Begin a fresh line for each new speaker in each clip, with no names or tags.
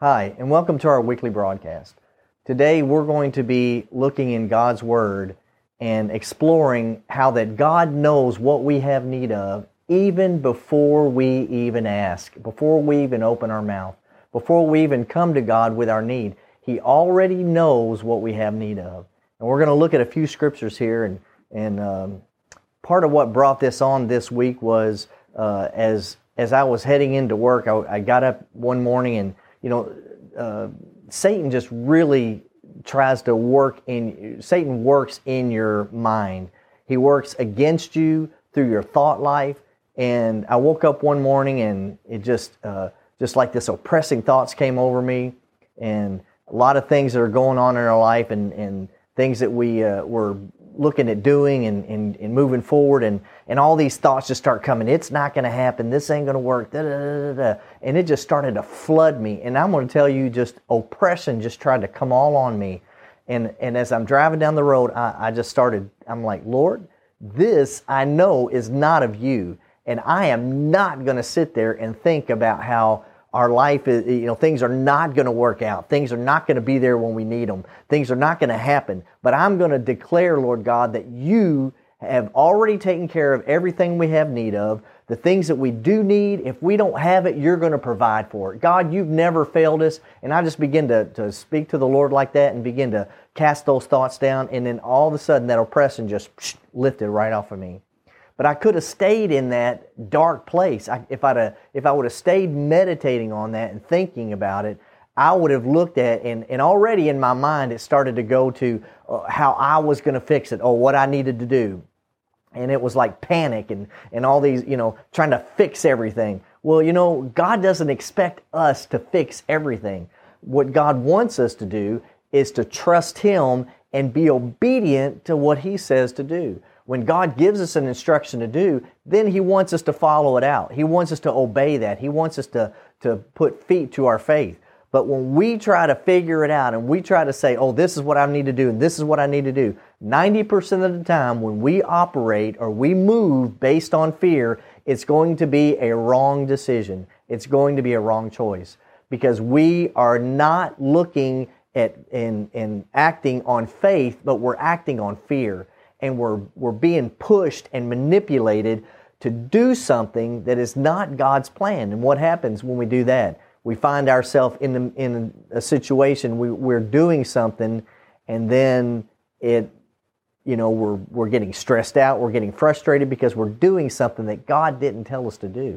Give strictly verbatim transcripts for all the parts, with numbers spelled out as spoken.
Hi, and welcome to our weekly broadcast. Today we're going to be looking in God's Word and exploring how that God knows what we have need of even before we even ask, before we even open our mouth, before we even come to God with our need. He already knows what we have need of. And we're going to look at a few scriptures here, and, and um, part of what brought this on this week was uh, as as I was heading into work, I, I got up one morning and You know, uh, Satan just really tries to work in, Satan works in your mind. He works against you through your thought life. And I woke up one morning and it just, uh, just like this oppressing thoughts came over me, and a lot of things that are going on in our life, and, and things that we uh, were looking at doing and, and, and moving forward, and, and all these thoughts just start coming. It's not going to happen. This ain't going to work. Da, da, da, da. And it just started to flood me. And I'm going to tell you, just oppression just tried to come all on me. And and as I'm driving down the road, I, I just started, I'm like, Lord, this I know is not of you. And I am not going to sit there and think about how our life is, you know, things are not going to work out. Things are not going to be there when we need them. Things are not going to happen. But I'm going to declare, Lord God, that you have already taken care of everything we have need of. The things that we do need, if we don't have it, you're going to provide for it. God, you've never failed us. And I just begin to, to speak to the Lord like that and begin to cast those thoughts down. And then all of a sudden that oppression just psh, lifted right off of me. But I could have stayed in that dark place. I, if I'd have, if I would have stayed meditating on that and thinking about it, I would have looked at, and, and already in my mind it started to go to uh, how I was going to fix it, or what I needed to do. And it was like panic and, and all these, you know, trying to fix everything. Well, you know, God doesn't expect us to fix everything. What God wants us to do is to trust Him and be obedient to what He says to do. When God gives us an instruction to do, then He wants us to follow it out. He wants us to obey that. He wants us to, to put feet to our faith. But when we try to figure it out and we try to say, oh, this is what I need to do and this is what I need to do, ninety percent of the time when we operate or we move based on fear, it's going to be a wrong decision. It's going to be a wrong choice, because we are not looking at and, and acting on faith, but we're acting on fear. And we're, we're being pushed and manipulated to do something that is not God's plan. And what happens when we do that? We find ourselves in, the, in a situation, we, we're doing something, and then it, you know, we're, we're getting stressed out, we're getting frustrated because we're doing something that God didn't tell us to do.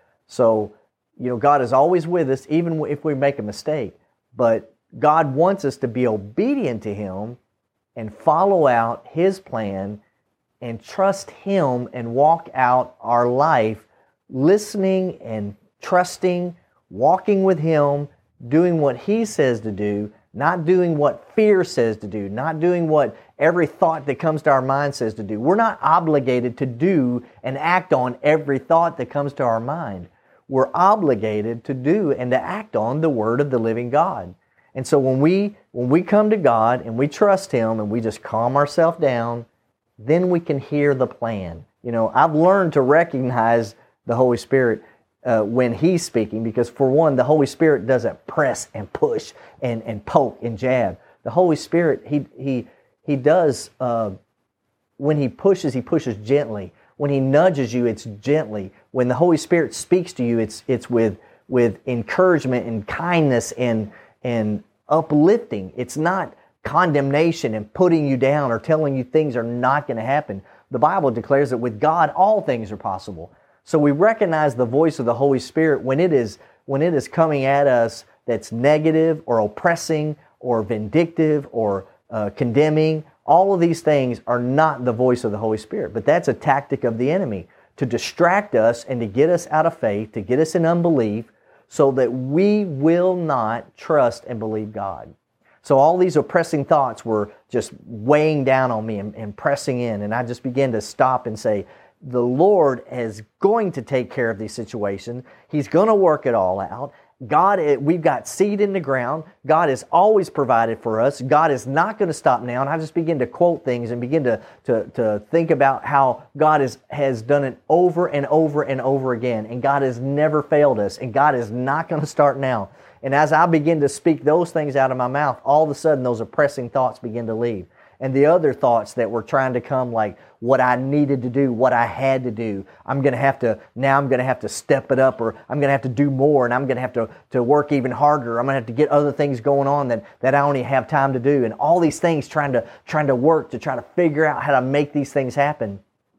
So, you know, God is always with us, even if we make a mistake. But God wants us to be obedient to Him and follow out His plan and trust Him and walk out our life listening and trusting, walking with Him, doing what He says to do, not doing what fear says to do, not doing what every thought that comes to our mind says to do. We're not obligated to do and act on every thought that comes to our mind. We're obligated to do and to act on the Word of the living God. And so when we when we come to God and we trust Him and we just calm ourselves down, then we can hear the plan. You know, I've learned to recognize the Holy Spirit uh, when He's speaking, because for one, the Holy Spirit doesn't press and push and, and poke and jab. The Holy Spirit, He He He does, uh, when He pushes, He pushes gently. When He nudges you, it's gently. When the Holy Spirit speaks to you, it's it's with with encouragement and kindness and and uplifting. It's not condemnation and putting you down or telling you things are not going to happen. The Bible declares that with God all things are possible. So we recognize the voice of the Holy Spirit when it is when it is coming at us that's negative or oppressing or vindictive or uh, condemning. All of these things are not the voice of the Holy Spirit, but that's a tactic of the enemy to distract us and to get us out of faith, to get us in unbelief, so that we will not trust and believe God. So all these oppressing thoughts were just weighing down on me and, and pressing in, and I just began to stop and say, the Lord is going to take care of these situations. He's going to work it all out. God, we've got seed in the ground. God has always provided for us. God is not going to stop now. And I just begin to quote things and begin to, to, to think about how God is, has done it over and over and over again. And God has never failed us. And God is not going to start now. And as I begin to speak those things out of my mouth, all of a sudden those oppressing thoughts begin to leave. And the other thoughts that were trying to come, like what I needed to do, what I had to do, I'm going to have to, now I'm going to have to step it up, or I'm going to have to do more, and I'm going to have to, to work even harder. I'm going to have to get other things going on that, that I only have time to do. And all these things trying to, trying to work to try to figure out how to make these things happen.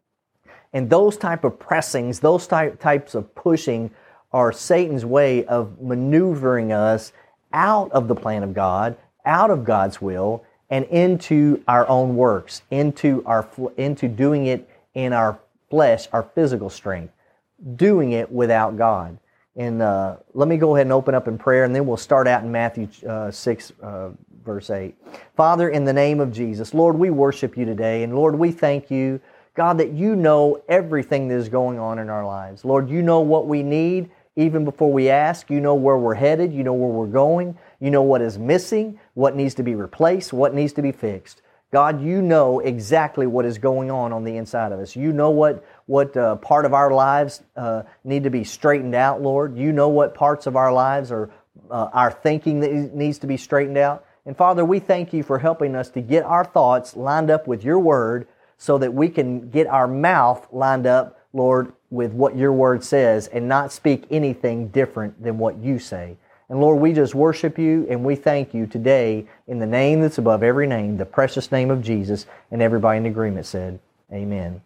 And those type of pressings, those type, types of pushing are Satan's way of maneuvering us out of the plan of God, out of God's will, and into our own works, into our into doing it in our flesh, our physical strength, doing it without God. And uh, let me go ahead and open up in prayer, and then we'll start out in Matthew uh, six, uh, verse eight. Father, in the name of Jesus, Lord, we worship you today, and Lord, we thank you, God, that you know everything that is going on in our lives. Lord, you know what we need even before we ask. You know where we're headed. You know where we're going. You know what is missing, what needs to be replaced, what needs to be fixed. God, you know exactly what is going on on the inside of us. You know what, what uh, part of our lives uh, need to be straightened out, Lord. You know what parts of our lives are uh, our thinking that needs to be straightened out. And Father, we thank you for helping us to get our thoughts lined up with your word so that we can get our mouth lined up, Lord, with what your word says and not speak anything different than what you say. And Lord, we just worship you and we thank you today in the name that's above every name, the precious name of Jesus. And everybody in agreement said, amen.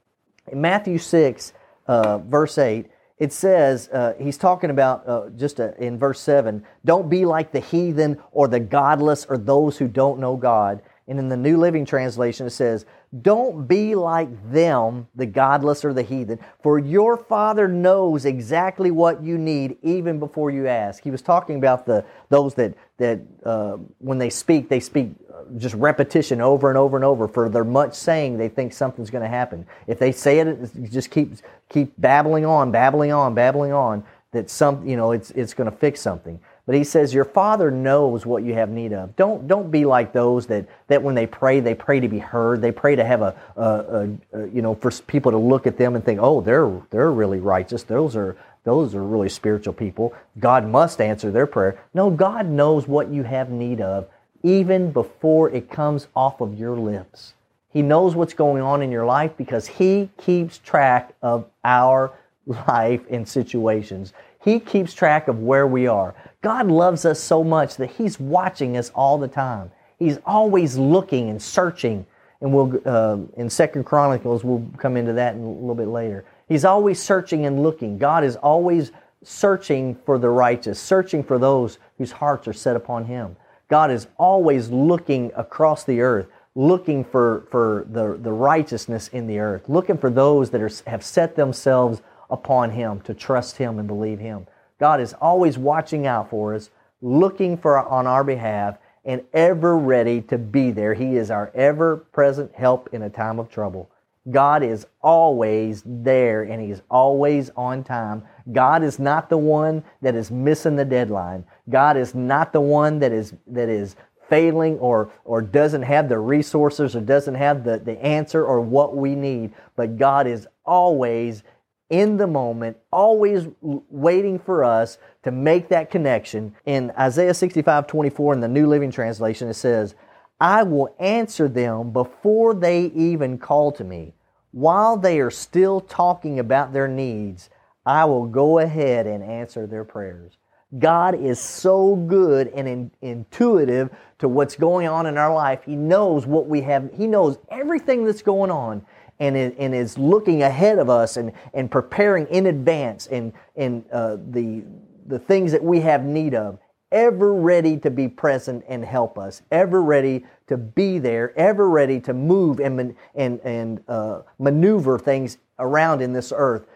In Matthew six, uh, verse eight, it says, uh, he's talking about, uh, just uh, in verse seven, don't be like the heathen or the godless or those who don't know God. And in the New Living Translation, it says, don't be like them, the godless or the heathen, for your Father knows exactly what you need even before you ask. He was talking about the those that, that uh, when they speak, they speak just repetition over and over and over. For their much saying, they think something's going to happen. If they say it, it just keep, keep babbling on, babbling on, babbling on, that some, you know, it's, it's going to fix something. But he says, your Father knows what you have need of. Don't don't be like those that, that when they pray, they pray to be heard. They pray to have a, a, a, a you know, for people to look at them and think, oh, they're they're really righteous. Those are those are really spiritual people. God must answer their prayer. No, God knows what you have need of even before it comes off of your lips. He knows what's going on in your life because He keeps track of our life and situations. He keeps track of where we are. God loves us so much that He's watching us all the time. He's always looking and searching. And we'll uh, in Second Chronicles, we'll come into that in a little bit later. He's always searching and looking. God is always searching for the righteous, searching for those whose hearts are set upon Him. God is always looking across the earth, looking for, for the, the righteousness in the earth, looking for those that are, have set themselves upon Him to trust Him and believe Him. God is always watching out for us, looking for on our behalf, and ever ready to be there. He is our ever-present help in a time of trouble. God is always there, and He is always on time. God is not the one that is missing the deadline. God is not the one that is that is failing or or doesn't have the resources or doesn't have the, the answer or what we need. But God is always in the moment, always waiting for us to make that connection. In Isaiah sixty-five twenty-four in the New Living Translation, it says, I will answer them before they even call to me. While they are still talking about their needs, I will go ahead and answer their prayers. God is so good and in, intuitive to what's going on in our life. He knows what we have. He knows everything that's going on. And, it, and is looking ahead of us and, and preparing in advance and, and uh, the, the things that we have need of, ever ready to be present and help us, ever ready to be there, ever ready to move and, and, and uh, maneuver things around in this earth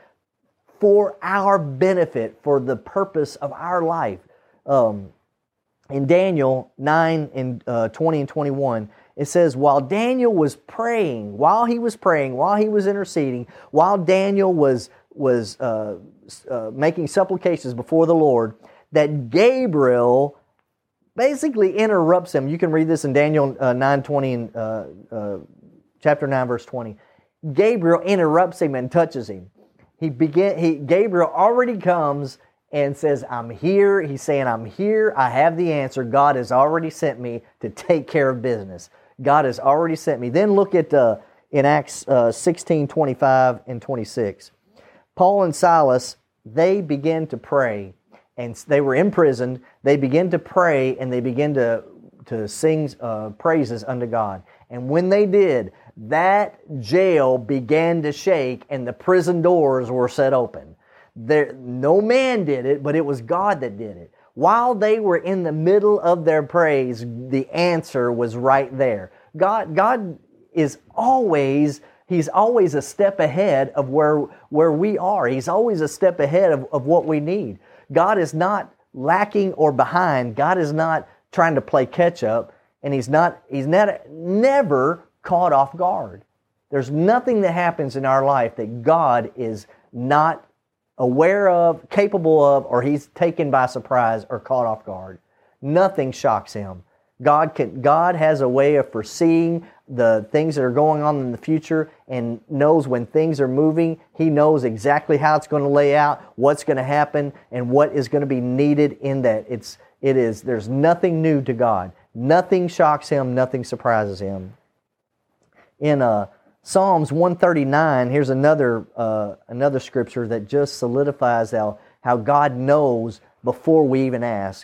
for our benefit, for the purpose of our life. Um, in Daniel nine and uh, twenty and twenty-one, it says, while Daniel was praying, while he was praying, while he was interceding, while Daniel was was uh, uh, making supplications before the Lord, that Gabriel basically interrupts him. You can read this in Daniel uh, nine twenty and uh, uh, chapter nine verse twenty. Gabriel interrupts him and touches him. He begin. He Gabriel already comes and says, "I'm here." He's saying, "I'm here. I have the answer. God has already sent me to take care of business. God has already sent me." Then look at uh, in Acts uh, sixteen twenty-five and twenty-six. Paul and Silas, they began to pray, and they were imprisoned. They began to pray, and they began to to sing uh, praises unto God. And when they did, that jail began to shake, and the prison doors were set open. There, no man did it, but it was God that did it. While they were in the middle of their praise, the answer was right there. God, God is always, He's always a step ahead of where, where we are. He's always a step ahead of, of what we need. God is not lacking or behind. God is not trying to play catch up, and He's not, He's not, never caught off guard. There's nothing that happens in our life that God is not aware of, capable of, or He's taken by surprise or caught off guard. Nothing shocks Him. God can, God has a way of foreseeing the things that are going on in the future and knows when things are moving. He knows exactly how it's going to lay out, what's going to happen, and what is going to be needed in that. It's, it is, there's nothing new to God. Nothing shocks Him, nothing surprises Him. In uh, Psalms one thirty-nine, here's another uh, another scripture that just solidifies how, how God knows before we even ask.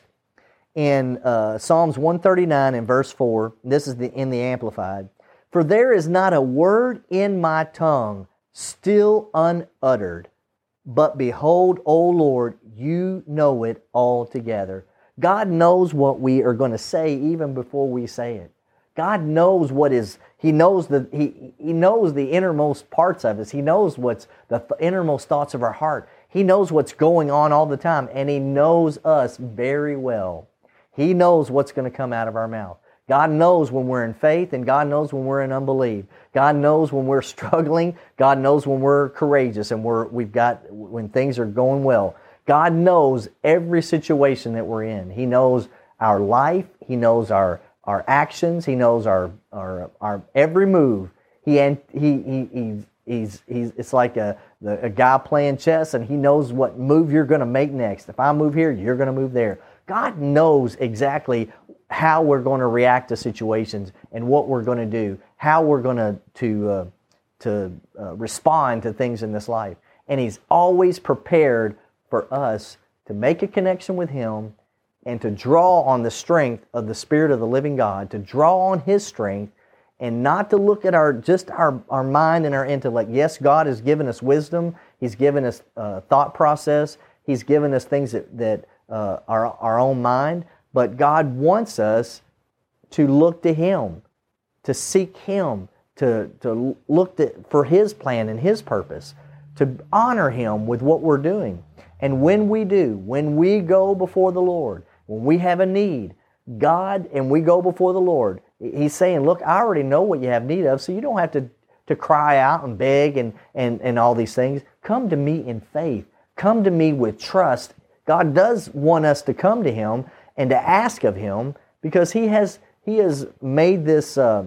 In uh, Psalms one thirty-nine and verse four, this is the, in the Amplified, "For there is not a word in my tongue still unuttered, but behold, O Lord, you know it altogether." God knows what we are going to say even before we say it. God knows what is, He knows the He He knows the innermost parts of us. He knows what's the th- innermost thoughts of our heart. He knows what's going on all the time, and He knows us very well. He knows what's going to come out of our mouth. God knows when we're in faith, and God knows when we're in unbelief. God knows when we're struggling. God knows when we're courageous and we're we've got when things are going well. God knows every situation that we're in. He knows our life. He knows our our actions. He knows our our our every move. He he he he's he's, he's it's like a the, a guy playing chess, and he knows what move you're going to make next. If I move here, you're going to move there. God knows exactly how we're going to react to situations and what we're going to do, how we're going to to uh, to uh, respond to things in this life, and He's always prepared for us to make a connection with Him and to draw on the strength of the Spirit of the living God, to draw on His strength, and not to look at our just our, our mind and our intellect. Yes, God has given us wisdom. He's given us uh, thought process. He's given us things that, that uh, are our own mind. But God wants us to look to Him, to seek Him, to, to look to, for His plan and His purpose, to honor Him with what we're doing. And when we do, when we go before the Lord, when we have a need, God, and we go before the Lord, He's saying, look, I already know what you have need of, so you don't have to, to cry out and beg and, and, and all these things. Come to me in faith. Come to me with trust. God does want us to come to Him and to ask of Him, because He has He has made this, uh,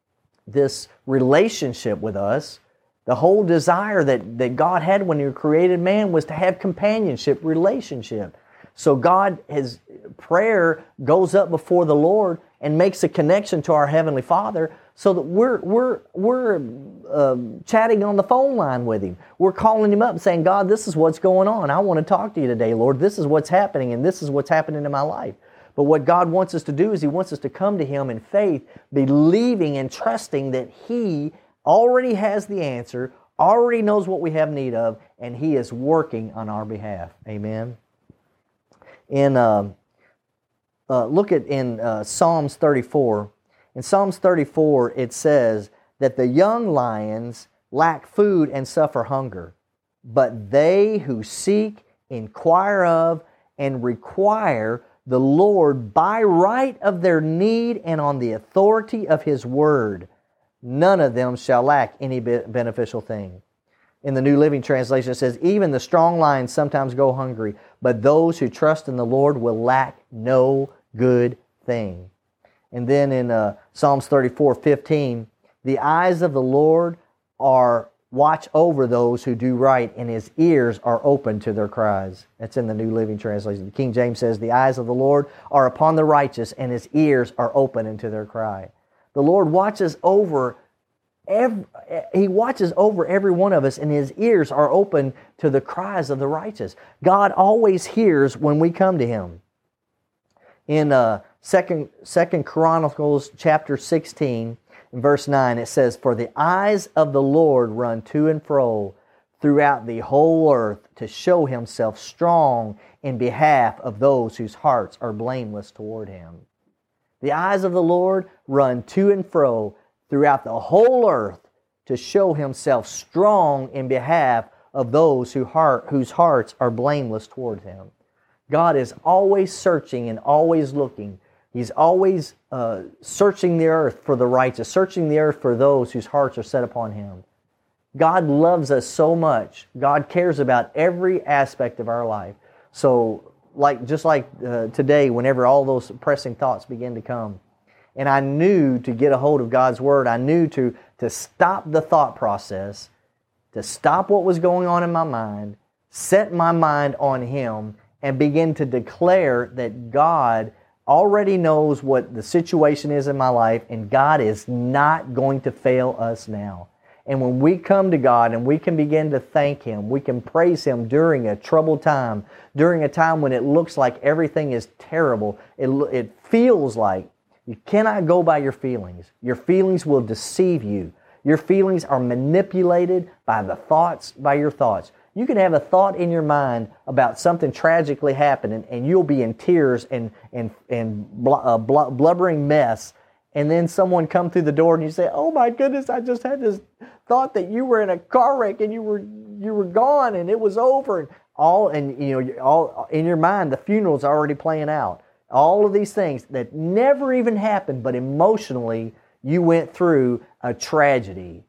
this relationship with us. The whole desire that, that God had when He created man was to have companionship, relationship. So God, His prayer goes up before the Lord and makes a connection to our Heavenly Father, so that we're we're we're uh, chatting on the phone line with Him. We're calling Him up and saying, God, this is what's going on. I want to talk to you today, Lord. This is what's happening, and this is what's happening in my life. But what God wants us to do is He wants us to come to Him in faith, believing and trusting that He already has the answer, already knows what we have need of, and He is working on our behalf. Amen. In uh, uh, look at in uh, Psalms thirty-four. In Psalms thirty-four, it says that the young lions lack food and suffer hunger, but they who seek, inquire of, and require the Lord by right of their need and on the authority of His word, none of them shall lack any beneficial thing. In the New Living Translation, it says, even the strong lions sometimes go hungry, but those who trust in the Lord will lack no good thing. And then in uh, Psalms thirty-four fifteen, the eyes of the Lord are watch over those who do right, and His ears are open to their cries. That's in the New Living Translation. The King James says, the eyes of the Lord are upon the righteous, and His ears are open unto their cry. The Lord watches over every, He watches over every one of us, and His ears are open to the cries of the righteous. God always hears when we come to Him. In uh, Second, Second Chronicles chapter sixteen, in verse nine, it says, for the eyes of the Lord run to and fro throughout the whole earth to show Himself strong in behalf of those whose hearts are blameless toward Him. The eyes of the Lord run to and fro throughout the whole earth to show Himself strong in behalf of those who heart, whose hearts are blameless toward Him. God is always searching and always looking. He's always uh, searching the earth for the righteous, searching the earth for those whose hearts are set upon Him. God loves us so much. God cares about every aspect of our life. So, like just like uh, today, whenever all those pressing thoughts begin to come, and I knew to get a hold of God's Word, I knew to, to stop the thought process, to stop what was going on in my mind, set my mind on Him, and begin to declare that God already knows what the situation is in my life, and God is not going to fail us now. And when we come to God and we can begin to thank Him, we can praise Him during a troubled time, during a time when it looks like everything is terrible. It, it feels like you cannot go by your feelings. Your feelings will deceive you. Your feelings are manipulated by the thoughts, by your thoughts. You can have a thought in your mind about something tragically happening, and you'll be in tears and and and bl- a bl- blubbering mess. And then someone come through the door, and you say, "Oh my goodness! I just had this thought that you were in a car wreck and you were you were gone and it was over." And all and you know all in your mind, the funeral's already playing out. All of these things that never even happened, but emotionally you went through a tragedy.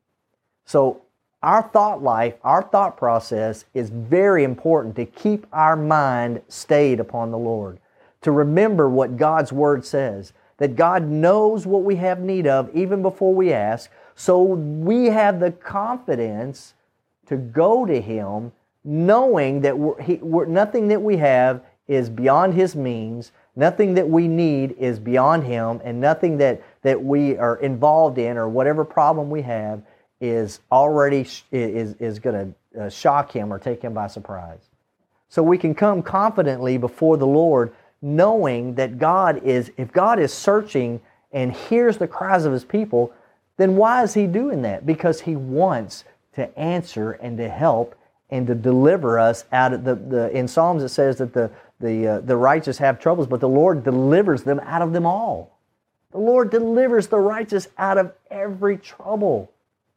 So our thought life, our thought process is very important to keep our mind stayed upon the Lord. To remember what God's Word says, that God knows what we have need of even before we ask, so we have the confidence to go to Him knowing that we're, he, we're, nothing that we have is beyond His means, nothing that we need is beyond Him, and nothing that, that we are involved in or whatever problem we have is already is, is going to uh, shock Him or take Him by surprise. So we can come confidently before the Lord knowing that God is, if God is searching and hears the cries of His people, then why is He doing that? Because He wants to answer and to help and to deliver us out of the, the in Psalms it says that the, the, uh, the righteous have troubles, but the Lord delivers them out of them all. The Lord delivers the righteous out of every trouble.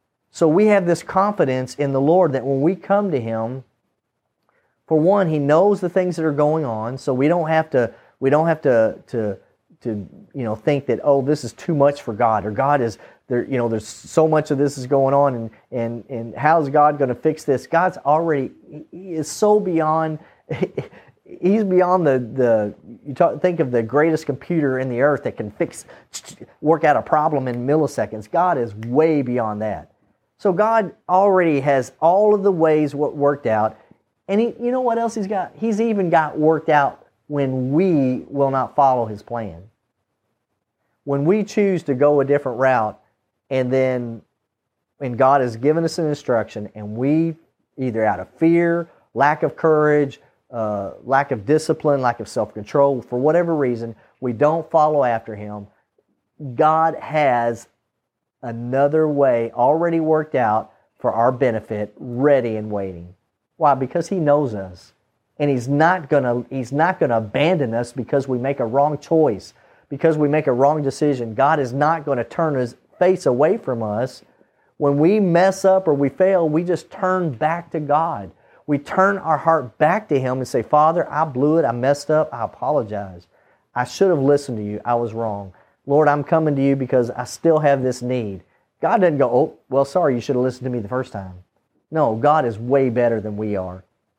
So we have this confidence in the Lord that when we come to Him, for one, He knows the things that are going on, so we don't have to we don't have to to to you know think that, oh, this is too much for God, or God is there, you know, there's so much of this is going on, and and and how's God going to fix this? God's already He is so beyond. He's beyond the the you talk, think of the greatest computer in the earth that can fix work out a problem in milliseconds. God is way beyond that. So God already has all of the ways what worked out. And he, you know what else He's got? He's even got worked out when we will not follow His plan. When we choose to go a different route, and then when God has given us an instruction, and we either out of fear, lack of courage, uh, lack of discipline, lack of self-control, for whatever reason, we don't follow after Him, God has another way already worked out for our benefit, ready and waiting. Why? Because He knows us. And He's not gonna He's not gonna abandon us because we make a wrong choice, because we make a wrong decision. God is not going to turn His face away from us. When we mess up or we fail, we just turn back to God. We turn our heart back to Him and say, Father, I blew it, I messed up, I apologize. I should have listened to you, I was wrong. Lord, I'm coming to you because I still have this need. God doesn't go, oh, well, sorry, you should have listened to me the first time. No, God is way better than we are.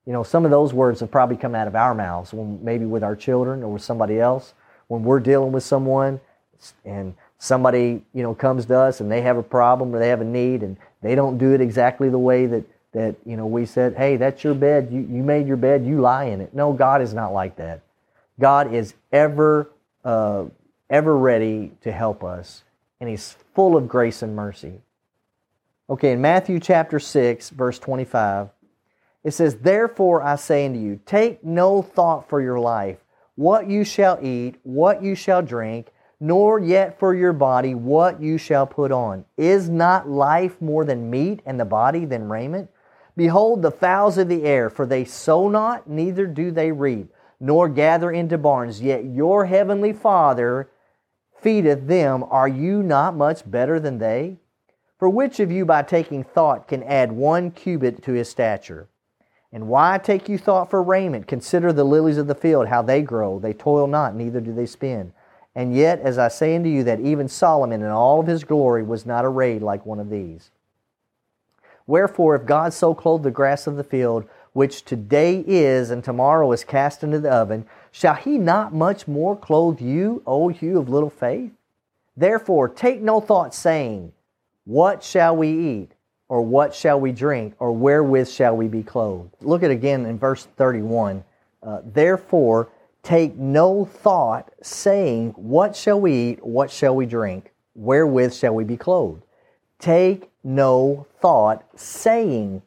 You know, some of those words have probably come out of our mouths, when maybe with our children or with somebody else, when we're dealing with someone and somebody, you know, comes to us and they have a problem or they have a need and they don't do it exactly the way that, that you know, we said, hey, that's your bed. You, you made your bed. You lie in it. No, God is not like that. God is ever, uh, ever ready to help us, and He's full of grace and mercy. Okay, in Matthew chapter six, verse twenty-five, it says, therefore I say unto you, take no thought for your life, what you shall eat, what you shall drink, nor yet for your body what you shall put on. Is not life more than meat, and the body than raiment? Behold the fowls of the air, for they sow not, neither do they reap, nor gather into barns, yet your heavenly Father feedeth them. Are you not much better than they? For which of you by taking thought can add one cubit to his stature? And why take you thought for raiment? Consider the lilies of the field, how they grow. They toil not, neither do they spin. And yet, as I say unto you, that even Solomon in all of his glory was not arrayed like one of these. Wherefore, if God so clothe the grass of the field, which today is and tomorrow is cast into the oven, shall He not much more clothe you, O you of little faith? Therefore, take no thought, saying, what shall we eat? Or what shall we drink? Or wherewith shall we be clothed? Look at again in verse thirty-one. Uh, Therefore, take no thought, saying, what shall we eat? What shall we drink? Wherewith shall we be clothed? Take no thought, saying.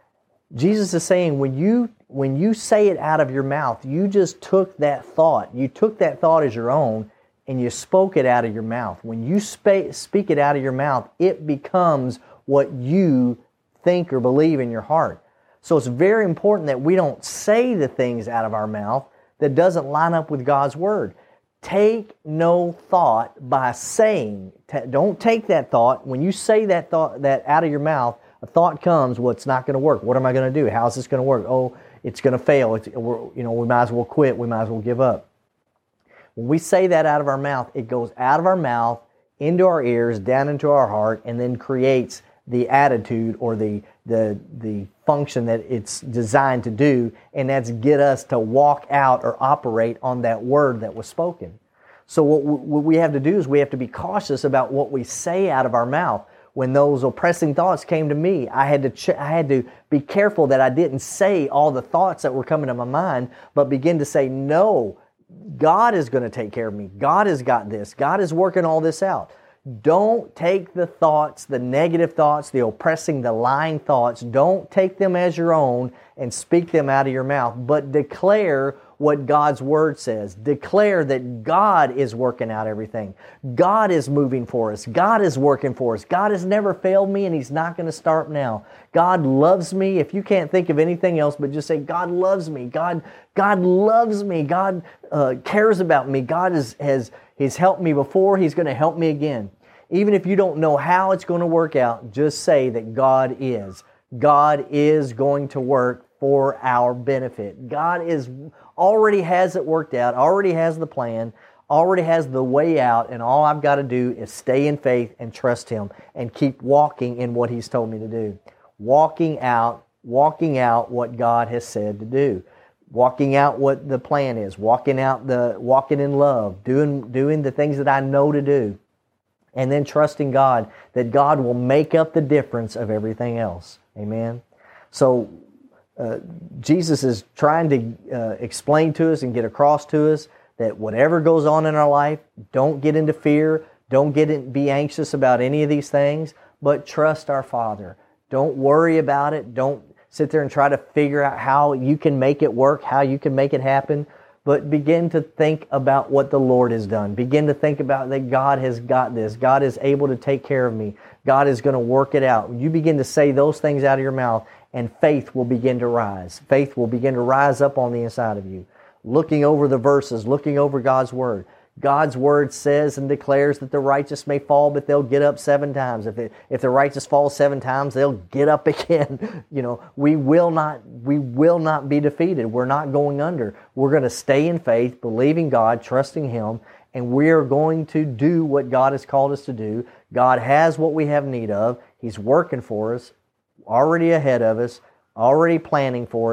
Jesus is saying, when you when you say it out of your mouth, you just took that thought. You took that thought as your own, and you spoke it out of your mouth. When you spa- speak it out of your mouth, it becomes what you think or believe in your heart. So it's very important that we don't say the things out of our mouth that doesn't line up with God's Word. Take no thought by saying. T- don't take that thought. When you say that thought that out of your mouth, a thought comes, well, it's not going to work. What am I going to do? How's this going to work? Oh, it's going to fail. It's, we're, you know, we might as well quit. We might as well give up. When we say that out of our mouth, it goes out of our mouth, into our ears, down into our heart, and then creates the attitude or the the the function that it's designed to do, and that's get us to walk out or operate on that word that was spoken. So what, what we have to do is we have to be cautious about what we say out of our mouth. When those oppressing thoughts came to me, I had to ch- I had to be careful that I didn't say all the thoughts that were coming to my mind, but begin to say, no, God is going to take care of me. God has got this. God is working all this out. Don't take the thoughts, the negative thoughts, the oppressing, the lying thoughts. Don't take them as your own and speak them out of your mouth, but declare what God's Word says. Declare that God is working out everything. God is moving for us. God is working for us. God has never failed me, and He's not going to start now. God loves me. If you can't think of anything else, but just say, God loves me. God, God loves me. God uh, cares about me. God is, has He's helped me before. He's going to help me again. Even if you don't know how it's going to work out, just say that God is. God is going to work for our benefit. God is already has it worked out, already has the plan, already has the way out, and all I've got to do is stay in faith and trust Him and keep walking in what He's told me to do. Walking out, walking out what God has said to do. Walking out what the plan is, walking out the walking in love, doing doing the things that I know to do. And then trusting God that God will make up the difference of everything else. Amen? So, uh, Jesus is trying to uh, explain to us and get across to us that whatever goes on in our life, don't get into fear, don't get in, be anxious about any of these things, but trust our Father. Don't worry about it. Don't sit there and try to figure out how you can make it work, how you can make it happen. But begin to think about what the Lord has done. Begin to think about that God has got this. God is able to take care of me. God is going to work it out. You begin to say those things out of your mouth, and faith will begin to rise. Faith will begin to rise up on the inside of you. Looking over the verses, looking over God's Word. God's Word says and declares that the righteous may fall, but they'll get up seven times. If it, if the righteous fall seven times, they'll get up again. You know, we will not we will not be defeated. We're not going under. We're going to stay in faith, believing God, trusting Him, and we are going to do what God has called us to do. God has what we have need of. He's working for us, already ahead of us, already planning for us,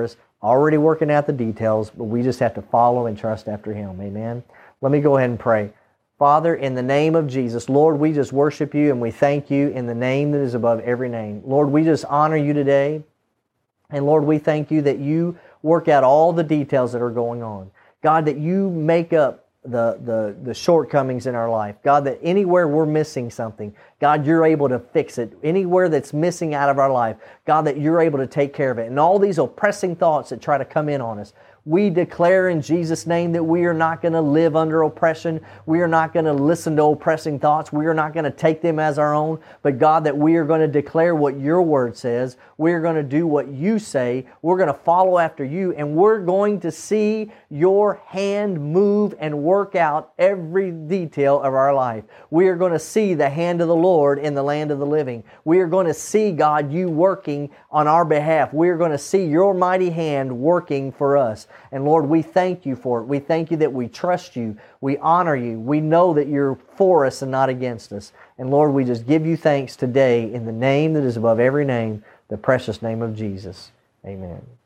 already working out the details, but we just have to follow and trust after Him. Amen. Let me go ahead and pray. Father, in the name of Jesus, Lord, we just worship You and we thank You in the name that is above every name. Lord, we just honor You today. And Lord, we thank You that You work out all the details that are going on. God, that You make up the, the, the shortcomings in our life. God, that anywhere we're missing something, God, You're able to fix it. Anywhere that's missing out of our life, God, that You're able to take care of it. And all these oppressing thoughts that try to come in on us, we declare in Jesus' name that we are not going to live under oppression. We are not going to listen to oppressing thoughts. We are not going to take them as our own. But God, that we are going to declare what Your Word says. We are going to do what You say. We're going to follow after You. And we're going to see Your hand move and work out every detail of our life. We are going to see the hand of the Lord in the land of the living. We are going to see, God, You working on our behalf. We are going to see Your mighty hand working for us. And Lord, we thank You for it. We thank You that we trust You. We honor You. We know that You're for us and not against us. And Lord, we just give You thanks today in the name that is above every name, the precious name of Jesus. Amen.